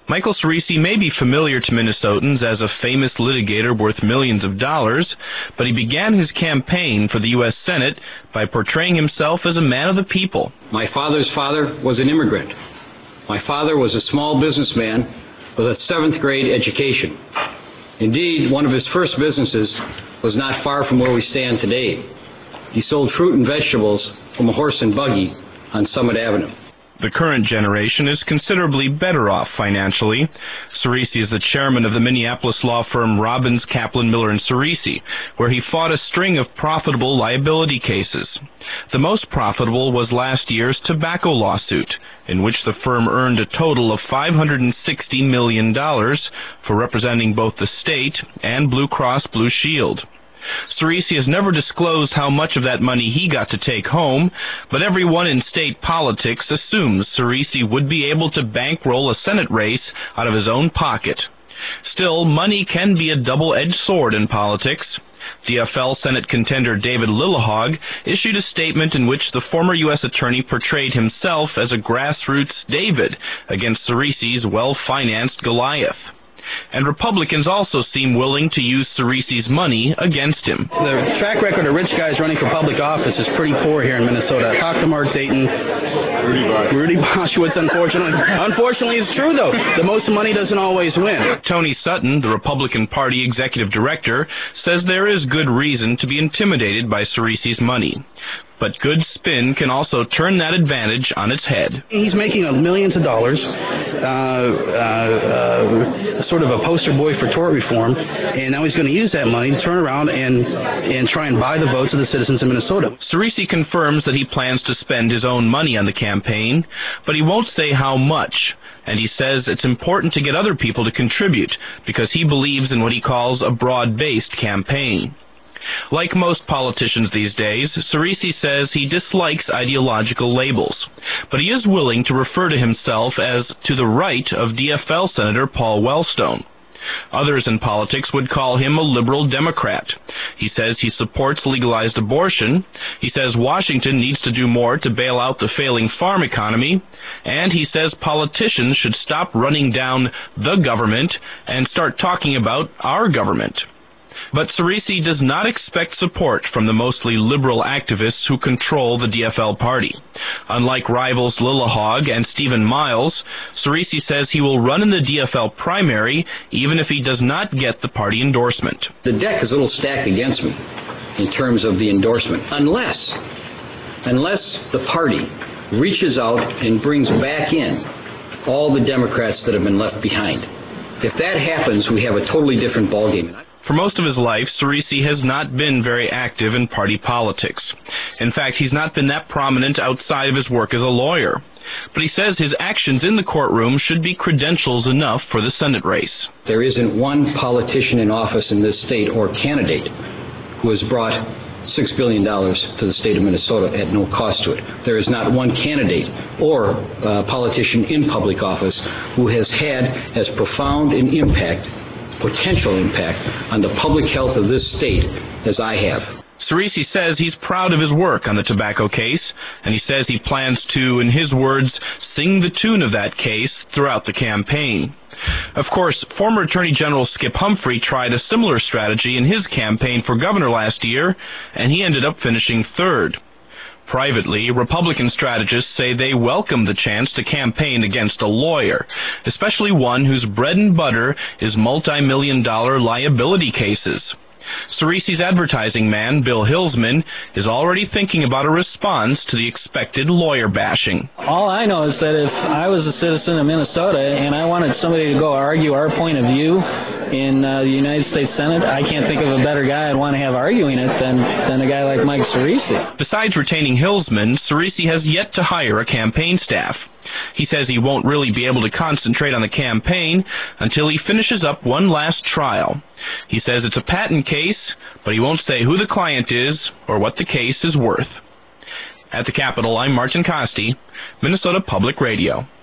Michael Cerisi may be familiar to Minnesotans as a famous litigator worth millions of dollars, but he began his campaign for the U.S. Senate by portraying himself as a man of the people. My father's father was an immigrant. My father was a small businessman with a 7th grade education. Indeed, one of his first businesses was not far from where we stand today. He sold fruit and vegetables from a horse and buggy on Summit Avenue. The current generation is considerably better off financially. Cerisi is the chairman of the Minneapolis law firm Robbins, Kaplan, Miller & Cerisi, where he fought a string of profitable liability cases. The most profitable was last year's tobacco lawsuit, in which the firm earned a total of $560 million for representing both the state and Blue Cross Blue Shield. Cerisi has never disclosed how much of that money he got to take home, but everyone in state politics assumes Cerisi would be able to bankroll a Senate race out of his own pocket. Still, money can be a double-edged sword in politics. DFL Senate contender David Lilliehog issued a statement in which the former U.S. attorney portrayed himself as a grassroots David against Cerisi's well-financed Goliath. And Republicans also seem willing to use Cerisi's money against him. The track record of rich guys running for public office is pretty poor here in Minnesota. Talk to Mark Dayton, Rudy Boschwitz, unfortunately. Unfortunately, it's true, though. The most money doesn't always win. Tony Sutton, the Republican Party executive director, says there is good reason to be intimidated by Cerisi's money. But good spin can also turn that advantage on its head. He's making millions of dollars, sort of a poster boy for tort reform, and now he's going to use that money to turn around and try and buy the votes of the citizens of Minnesota. Cerisi confirms that he plans to spend his own money on the campaign, but he won't say how much. And he says it's important to get other people to contribute because he believes in what he calls a broad-based campaign. Like most politicians these days, Cerisi says he dislikes ideological labels, but he is willing to refer to himself as to the right of DFL Senator Paul Wellstone. Others in politics would call him a liberal Democrat. He says he supports legalized abortion. He says Washington needs to do more to bail out the failing farm economy. And he says politicians should stop running down the government and start talking about our government. But Cerisi does not expect support from the mostly liberal activists who control the DFL party. Unlike rivals Lilliehog and Stephen Miles, Cerisi says he will run in the DFL primary even if he does not get the party endorsement. The deck is a little stacked against me in terms of the endorsement, unless the party reaches out and brings back in all the Democrats that have been left behind. If that happens, we have a totally different ballgame. For most of his life, Cerisi has not been very active in party politics. In fact, he's not been that prominent outside of his work as a lawyer. But he says his actions in the courtroom should be credentials enough for the Senate race. There isn't one politician in office in this state or candidate who has brought $6 billion to the state of Minnesota at no cost to it. There is not one candidate or politician in public office who has had as profound an potential impact on the public health of this state as I have. Cerisi says he's proud of his work on the tobacco case, and he says he plans to, in his words, sing the tune of that case throughout the campaign. Of course, former Attorney General Skip Humphrey tried a similar strategy in his campaign for governor last year, and he ended up finishing third. Privately, Republican strategists say they welcome the chance to campaign against a lawyer, especially one whose bread and butter is multi-million-dollar liability cases. Cerisi's advertising man, Bill Hilsman, is already thinking about a response to the expected lawyer bashing. All I know is that if I was a citizen of Minnesota and I wanted somebody to go argue our point of view in the United States Senate, I can't think of a better guy I'd want to have arguing it than a guy like Mike Cerisi. Besides retaining Hilsman, Cerisi has yet to hire a campaign staff. He says he won't really be able to concentrate on the campaign until he finishes up one last trial. He says it's a patent case, but he won't say who the client is or what the case is worth. At the Capitol, I'm Martin Costi, Minnesota Public Radio.